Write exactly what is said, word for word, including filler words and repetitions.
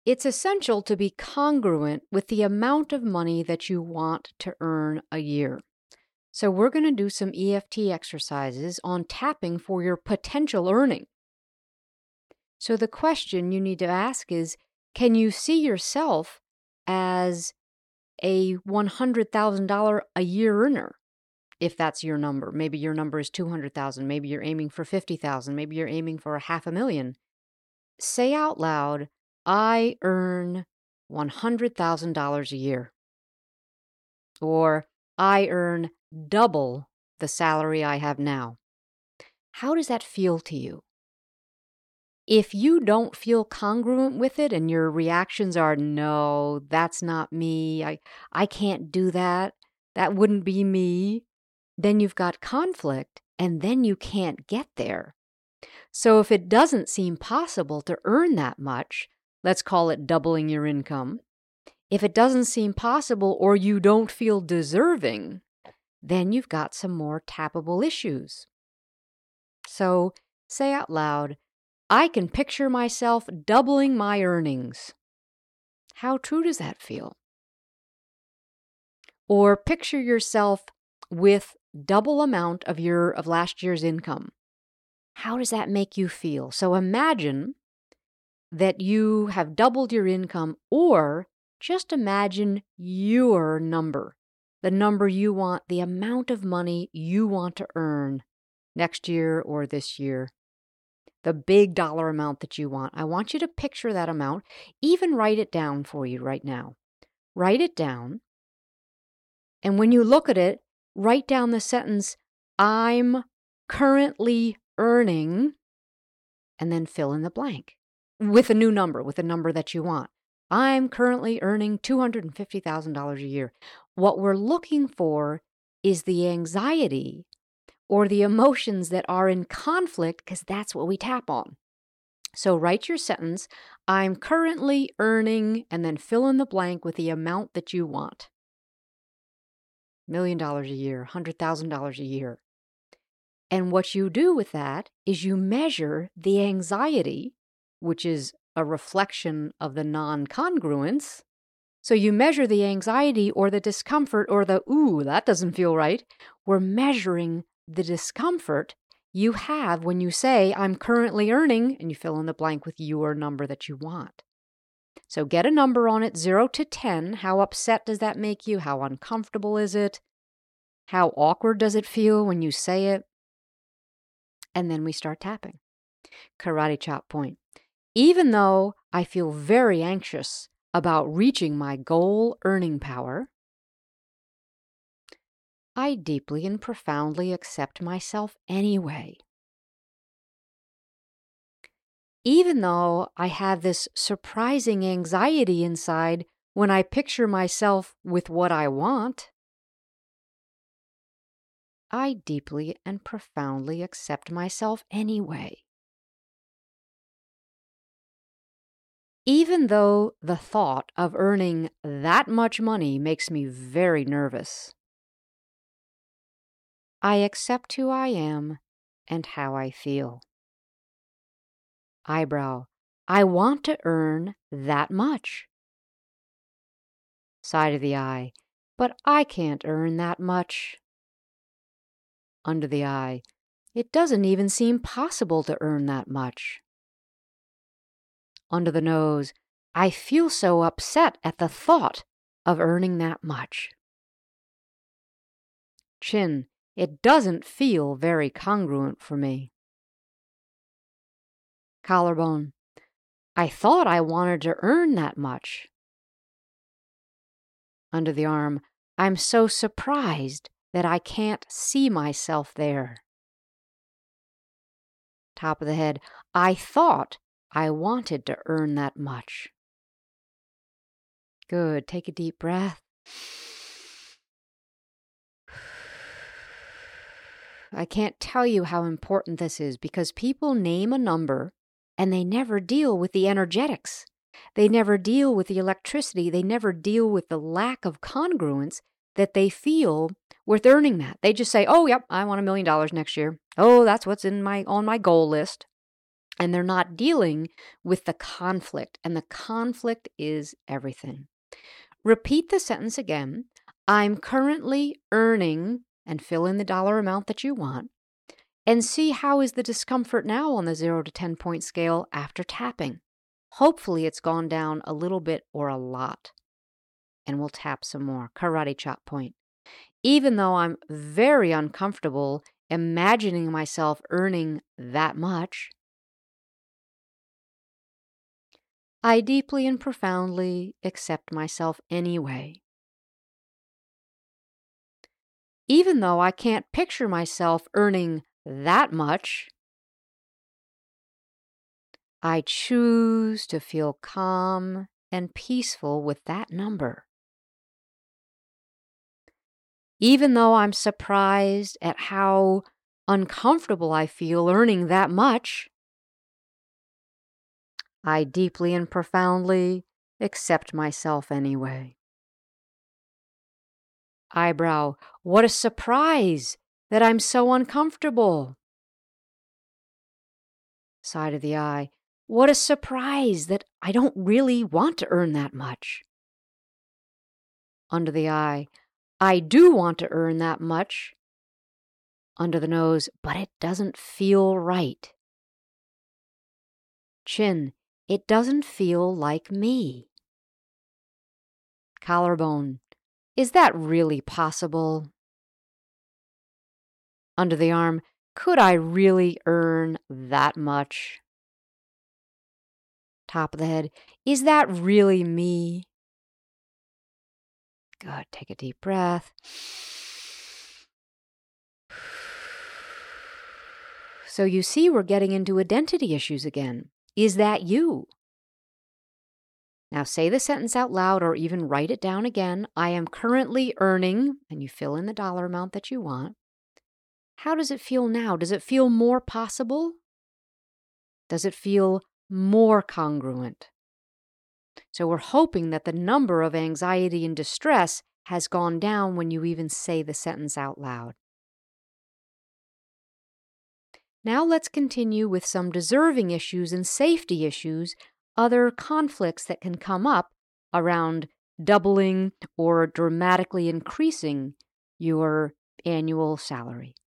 It's essential to be congruent with the amount of money that you want to earn a year. So we're going to do some E F T exercises on tapping for your potential earning. So the question you need to ask is, can you see yourself as a one hundred thousand dollars a year earner? If that's your number. Maybe your number is two hundred thousand dollars. Maybe you're aiming for fifty thousand dollars. Maybe you're aiming for a half a million. Say out loud, I earn one hundred thousand dollars a year. Or I earn double the salary I have now. How does that feel to you? If you don't feel congruent with it and your reactions are, no, that's not me, I, I can't do that, that wouldn't be me, then you've got conflict and then you can't get there. So if it doesn't seem possible to earn that much, let's call it doubling your income. If it doesn't seem possible or you don't feel deserving, then you've got some more tappable issues. So say out loud, I can picture myself doubling my earnings. How true does that feel? Or picture yourself with double amount of your of last year's income. How does that make you feel? So imagine that you have doubled your income, or just imagine your number, the number you want, the amount of money you want to earn next year or this year. The big dollar amount that you want. I want you to picture that amount. Even write it down for you right now. Write it down. And when you look at it, write down the sentence, I'm currently earning, and then fill in the blank with a new number, with a number that you want. I'm currently earning two hundred fifty thousand dollars a year. What we're looking for is the anxiety or the emotions that are in conflict, because that's what we tap on. So write your sentence, I'm currently earning, and then fill in the blank with the amount that you want. Million dollars a year, one hundred thousand dollars a year. And what you do with that is you measure the anxiety, which is a reflection of the non-congruence. So you measure the anxiety or the discomfort or the, ooh, that doesn't feel right. We're measuring the discomfort you have when you say, I'm currently earning, and you fill in the blank with your number that you want. So get a number on it, zero to ten. How upset does that make you? How uncomfortable is it? How awkward does it feel when you say it? And then we start tapping. Karate chop point. Even though I feel very anxious about reaching my goal earning power, I deeply and profoundly accept myself anyway. Even though I have this surprising anxiety inside when I picture myself with what I want, I deeply and profoundly accept myself anyway. Even though the thought of earning that much money makes me very nervous, I accept who I am and how I feel. Eyebrow, I want to earn that much. Side of the eye, but I can't earn that much. Under the eye, it doesn't even seem possible to earn that much. Under the nose, I feel so upset at the thought of earning that much. Chin, it doesn't feel very congruent for me. Collarbone, I thought I wanted to earn that much. Under the arm, I'm so surprised that I can't see myself there. Top of the head, I thought I wanted to earn that much. Good. Take a deep breath. I can't tell you how important this is because people name a number and they never deal with the energetics. They never deal with the electricity. They never deal with the lack of congruence that they feel with earning that. They just say, oh, yep, I want a million dollars next year. Oh, that's what's in my on my goal list. and they're not dealing with the conflict, and the conflict is everything. Repeat the sentence again. I'm currently earning, and fill in the dollar amount that you want, and see how is the discomfort now on the zero to ten point scale after tapping. Hopefully it's gone down a little bit or a lot. And we'll tap some more. Karate chop point. Even though I'm very uncomfortable imagining myself earning that much, I deeply and profoundly accept myself anyway. Even though I can't picture myself earning that much, I choose to feel calm and peaceful with that number. Even though I'm surprised at how uncomfortable I feel earning that much, I deeply and profoundly accept myself anyway. Eyebrow, what a surprise that I'm so uncomfortable. Side of the eye, what a surprise that I don't really want to earn that much. Under the eye, I do want to earn that much. Under the nose, but it doesn't feel right. Chin, it doesn't feel like me. Collarbone, is that really possible? Under the arm, could I really earn that much? Top of the head, is that really me? Good, take a deep breath. So you see we're getting into identity issues again. Is that you? Now say the sentence out loud or even write it down again. I am currently earning, and you fill in the dollar amount that you want. How does it feel now? Does it feel more possible? Does it feel more congruent? So we're hoping that the number of anxiety and distress has gone down when you even say the sentence out loud. Now let's continue with some deserving issues and safety issues, other conflicts that can come up around doubling or dramatically increasing your annual salary.